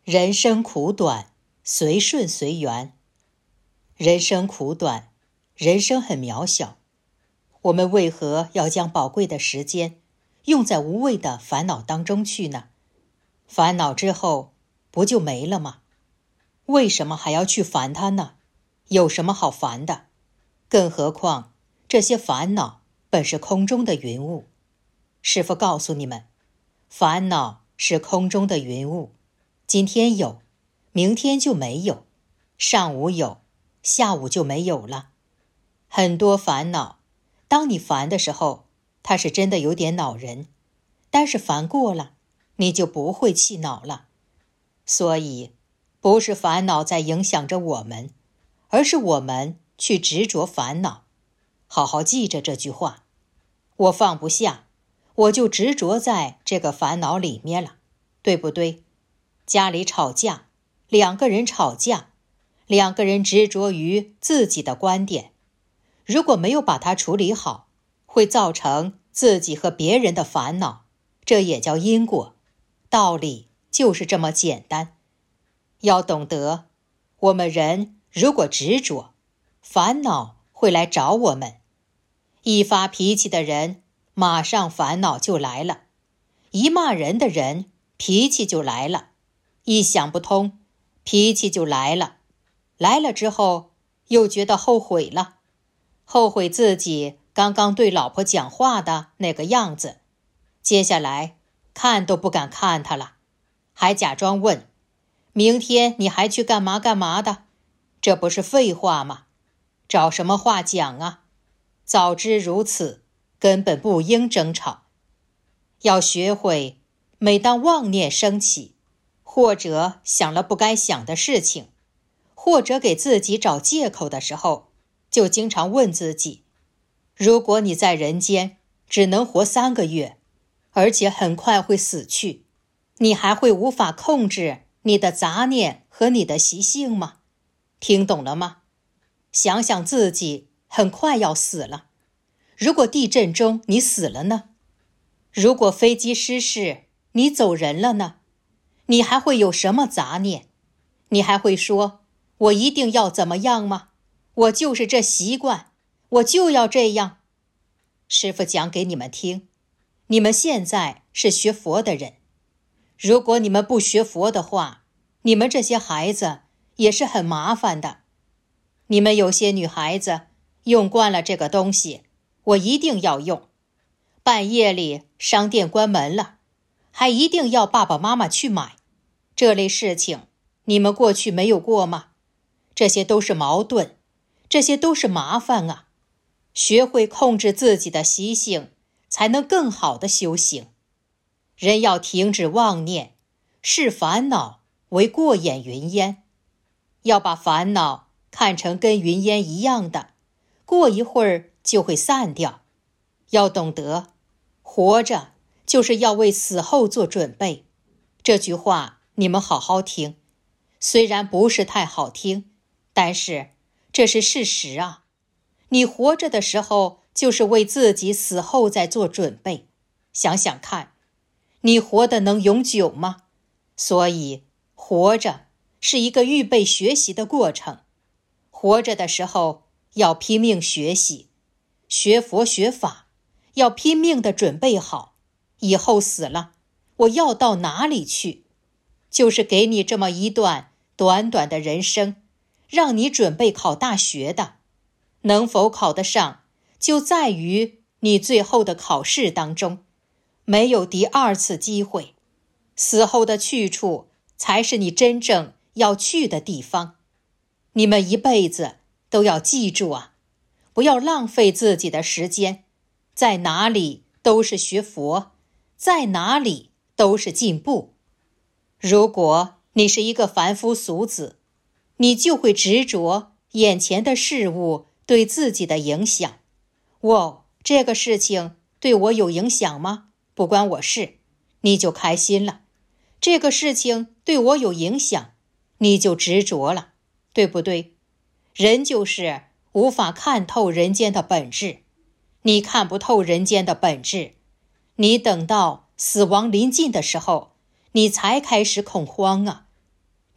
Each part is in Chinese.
人生苦短，随顺随缘。人生苦短，人生很渺小，我们为何要将宝贵的时间用在无谓的烦恼当中去呢？烦恼之后不就没了吗？为什么还要去烦它呢？有什么好烦的？更何况这些烦恼本是空中的云雾。师父告诉你们，烦恼是空中的云雾，今天有，明天就没有，上午有，下午就没有了。很多烦恼，当你烦的时候，它是真的有点恼人，但是烦过了，你就不会气恼了。所以，不是烦恼在影响着我们，而是我们去执着烦恼。好好记着这句话，我放不下，我就执着在这个烦恼里面了，对不对？家里吵架，两个人吵架，两个人执着于自己的观点，如果没有把它处理好，会造成自己和别人的烦恼，这也叫因果。道理就是这么简单。要懂得，我们人如果执着，烦恼会来找我们。一发脾气的人，马上烦恼就来了；一骂人的人，脾气就来了；一想不通，脾气就来了。来了之后，又觉得后悔了，后悔自己刚刚对老婆讲话的那个样子，接下来看都不敢看他了，还假装问：明天你还去干嘛干嘛的？这不是废话吗？找什么话讲啊？早知如此，根本不应争吵。要学会，每当妄念升起，或者想了不该想的事情，或者给自己找借口的时候，就经常问自己：如果你在人间只能活3个月，而且很快会死去，你还会无法控制你的杂念和你的习性吗？听懂了吗？想想自己很快要死了，如果地震中你死了呢？如果飞机失事你走人了呢？你还会有什么杂念？你还会说我一定要怎么样吗？我就是这习惯，我就要这样。师父讲给你们听，你们现在是学佛的人，如果你们不学佛的话，你们这些孩子也是很麻烦的。你们有些女孩子用惯了这个东西，我一定要用。半夜里商店关门了，还一定要爸爸妈妈去买。这类事情你们过去没有过吗？这些都是矛盾，这些都是麻烦啊。学会控制自己的习性，才能更好的修行。人要停止妄念，视烦恼为过眼云烟，要把烦恼看成跟云烟一样的，过一会儿就会散掉。要懂得，活着就是要为死后做准备。这句话你们好好听，虽然不是太好听，但是这是事实啊。你活着的时候，就是为自己死后在做准备。想想看，你活得能永久吗？所以，活着是一个预备学习的过程。活着的时候要拼命学习，学佛学法，要拼命地准备好。以后死了，我要到哪里去？就是给你这么一段短短的人生，让你准备考大学的。能否考得上，就在于你最后的考试当中，没有第2次机会。死后的去处，才是你真正要去的地方。你们一辈子都要记住啊，不要浪费自己的时间，在哪里都是学佛，在哪里都是进步。如果你是一个凡夫俗子，你就会执着眼前的事物对自己的影响。这个事情对我有影响吗？不关我事，你就开心了。这个事情对我有影响，你就执着了，对不对？人就是无法看透人间的本质。你看不透人间的本质，你等到死亡临近的时候，你才开始恐慌啊。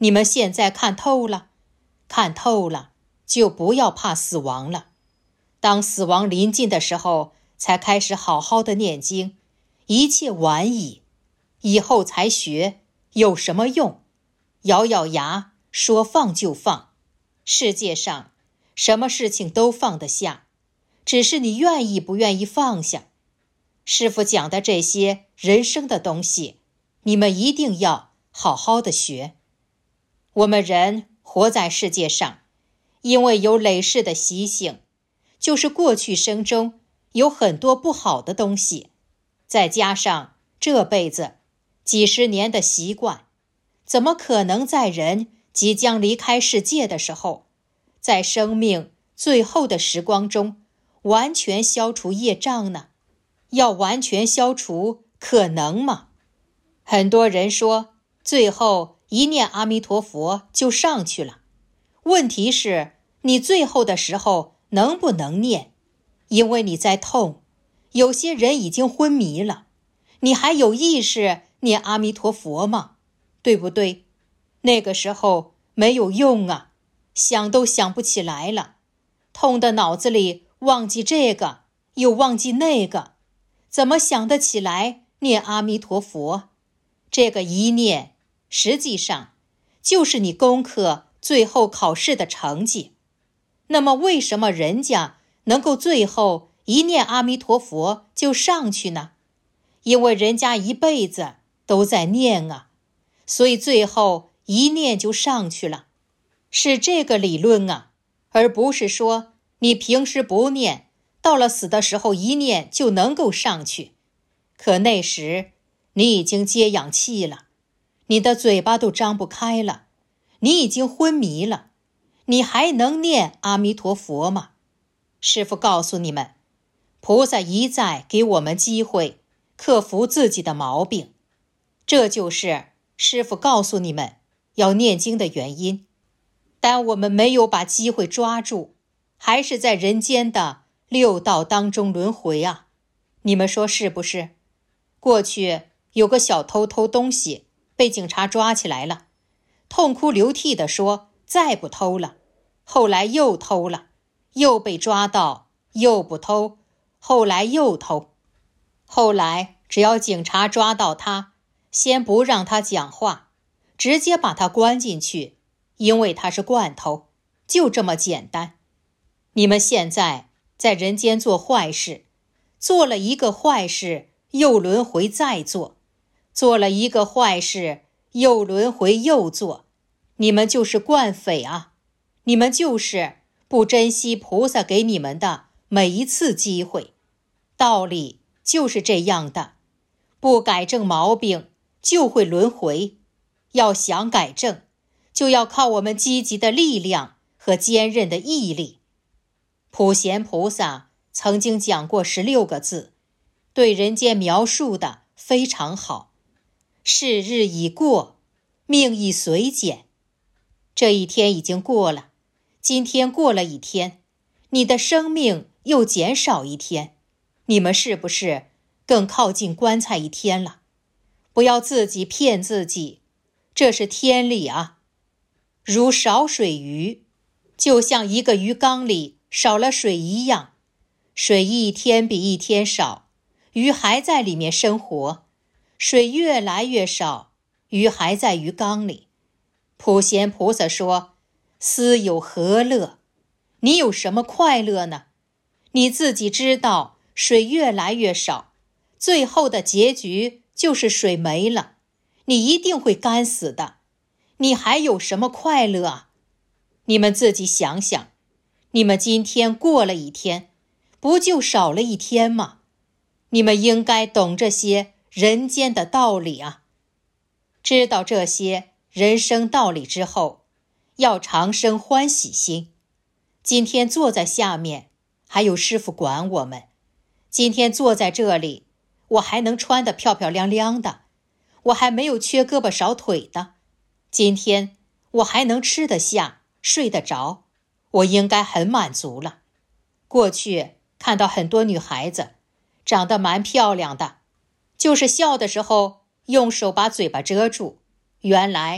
你们现在看透了，看透了，就不要怕死亡了。当死亡临近的时候，才开始好好的念经，一切晚矣。以后才学，有什么用？咬咬牙，说放就放。世界上什么事情都放得下，只是你愿意不愿意放下。师父讲的这些人生的东西，你们一定要好好的学。我们人活在世界上，因为有累世的习性，就是过去生中有很多不好的东西，再加上这辈子几十年的习惯，怎么可能在人即将离开世界的时候，在生命最后的时光中完全消除业障呢？要完全消除，可能吗？很多人说，最后一念阿弥陀佛就上去了。问题是，你最后的时候能不能念？因为你在痛，有些人已经昏迷了，你还有意识念阿弥陀佛吗？对不对？那个时候没有用啊，想都想不起来了，痛的脑子里忘记这个，又忘记那个，怎么想得起来念阿弥陀佛？这个一念，实际上就是你功课最后考试的成绩。那么为什么人家能够最后一念阿弥陀佛就上去呢？因为人家一辈子都在念啊，所以最后一念就上去了，是这个理论啊，而不是说你平时不念，到了死的时候一念就能够上去。可那时你已经接氧气了，你的嘴巴都张不开了，你已经昏迷了，你还能念阿弥陀佛吗？师父告诉你们，菩萨一再给我们机会克服自己的毛病，这就是师父告诉你们要念经的原因。但我们没有把机会抓住，还是在人间的六道当中轮回啊！你们说是不是？过去有个小偷偷东西，被警察抓起来了，痛哭流涕地说再不偷了，后来又偷了，又被抓到，又不偷，后来又偷。后来只要警察抓到他，先不让他讲话，直接把他关进去，因为他是惯偷，就这么简单。你们现在在人间做坏事，做了一个坏事又轮回再做，做了一个坏事又轮回又做，你们就是惯匪啊！你们就是不珍惜菩萨给你们的每一次机会。道理就是这样的，不改正毛病就会轮回。要想改正，就要靠我们积极的力量和坚韧的毅力。普贤菩萨曾经讲过16个字，对人间描述的非常好：是日已过，命亦随减。这一天已经过了，今天过了一天，你的生命又减少一天，你们是不是更靠近棺材一天了？不要自己骗自己，这是天理啊！如少水鱼，就像一个鱼缸里少了水一样，水一天比一天少，鱼还在里面生活，水越来越少，鱼还在鱼缸里。普贤菩萨说，斯有何乐？你有什么快乐呢？你自己知道水越来越少，最后的结局就是水没了，你一定会干死的，你还有什么快乐啊？你们自己想想，你们今天过了一天，不就少了一天吗？你们应该懂这些人间的道理啊！知道这些人生道理之后，要常生欢喜心。今天坐在下面，还有师父管我们。今天坐在这里，我还能穿得漂漂亮亮的，我还没有缺胳膊少腿的。今天我还能吃得下，睡得着，我应该很满足了。过去看到很多女孩子长得蛮漂亮的，就是笑的时候用手把嘴巴遮住，原来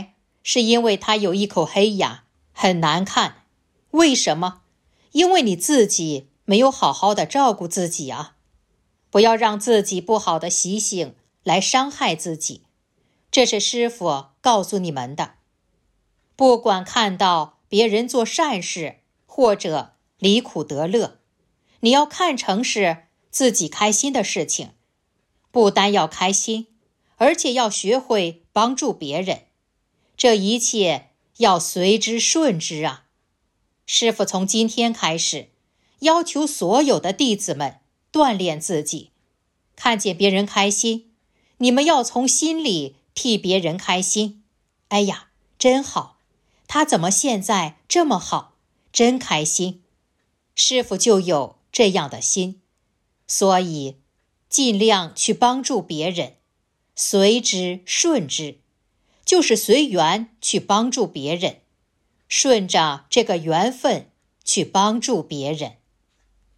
是因为他有一口黑牙，很难看。为什么？因为你自己没有好好的照顾自己啊！不要让自己不好的习性来伤害自己，这是师父告诉你们的。不管看到别人做善事，或者离苦得乐，你要看成是自己开心的事情，不单要开心，而且要学会帮助别人，这一切要随之顺之啊！师父从今天开始，要求所有的弟子们锻炼自己，看见别人开心，你们要从心里替别人开心。哎呀，真好，他怎么现在这么好，真开心。师父就有这样的心，所以尽量去帮助别人，随之顺之，就是随缘去帮助别人，顺着这个缘分去帮助别人。